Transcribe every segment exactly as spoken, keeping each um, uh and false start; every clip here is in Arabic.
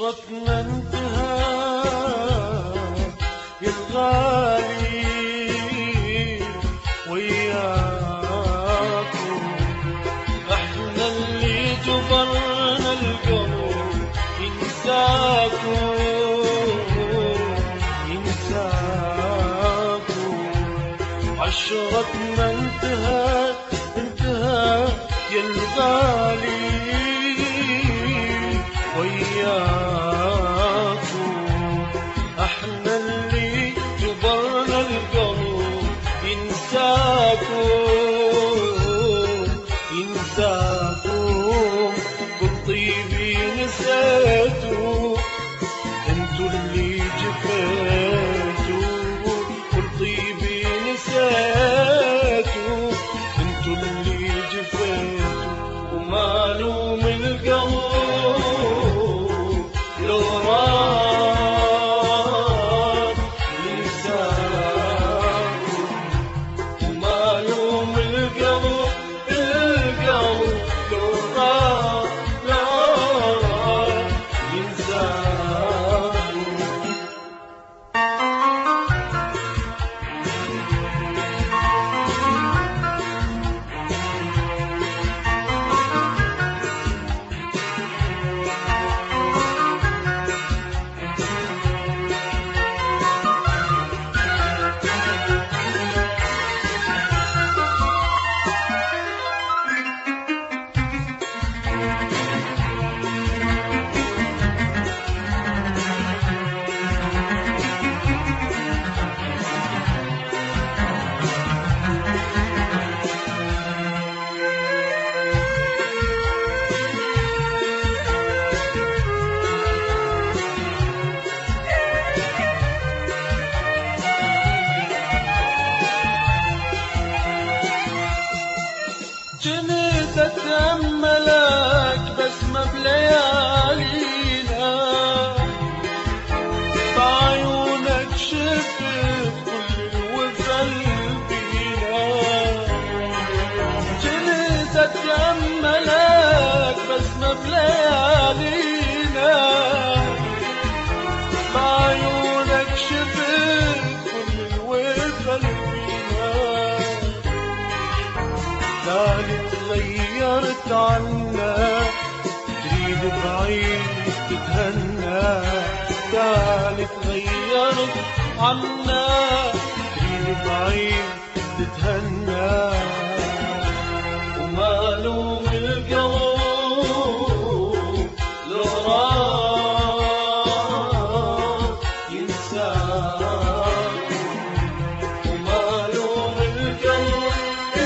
عشرتنا انتهى يا الغالي وياكم، احنا اللي جبرنا القلب ينساكم ينساكم. عشرتنا انتهت انتهت يا الغالي وياكم، احنا اللي جبرنا القلب ينساكم ينساكم. بالطيبي نسيتوا انتوا اللي جفيتوا، بالطيبي نسيتوا انتوا اللي جفيتوا. ومالوا من القلب لو راح ينساكم، ومالوا من القلب القلب لو راح راح ينساكم. جنيت اتأملك بسمة بليالينا، بعيونك شفت كل الوفا فينا. جنيت اتأملك بسمة بليالينا، بعيونك شفت كل الوفا فينا. لالي تغيرت عنا تريد بعيد تتهنى، لالي تغيرت عنا تريد بعيد تتهنى. ومالوا من القلب لو راح ينساكم، ومالوا من القلب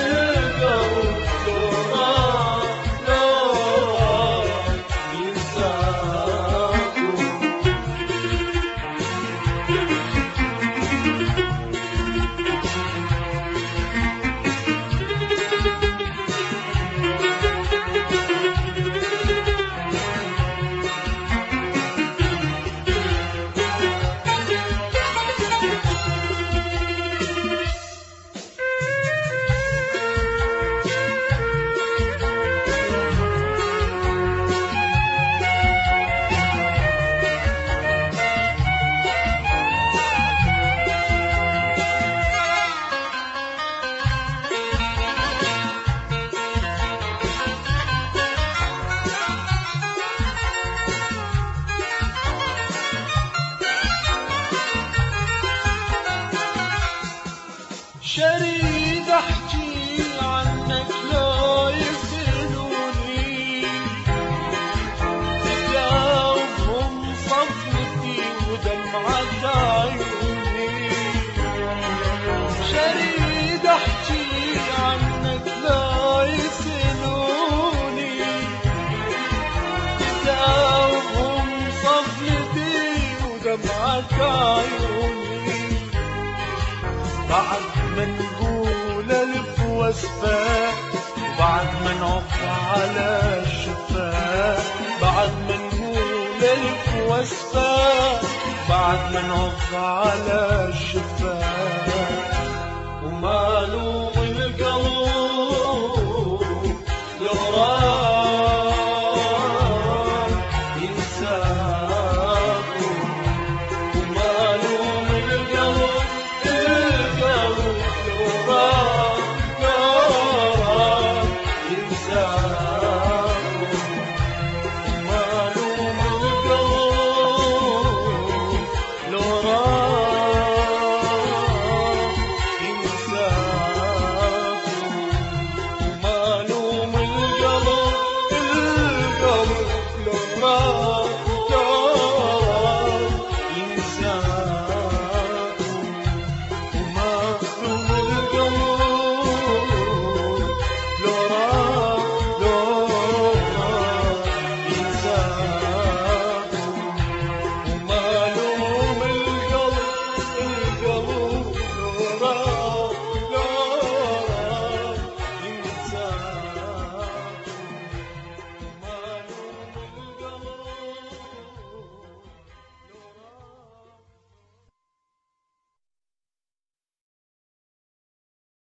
شريد احكي عنك لو يسألوني، تجاوبهم صفنتي ودمعة عيوني. شريد احكي عنك لو يسألوني، تجاوبهم صفنتي ودمعة عيوني. بعد ما نقول الف وصفة وبعد ما نعف على الشفاه، بعد ما نقول الف وصفة بعد ما نعف على الشفاه. وماله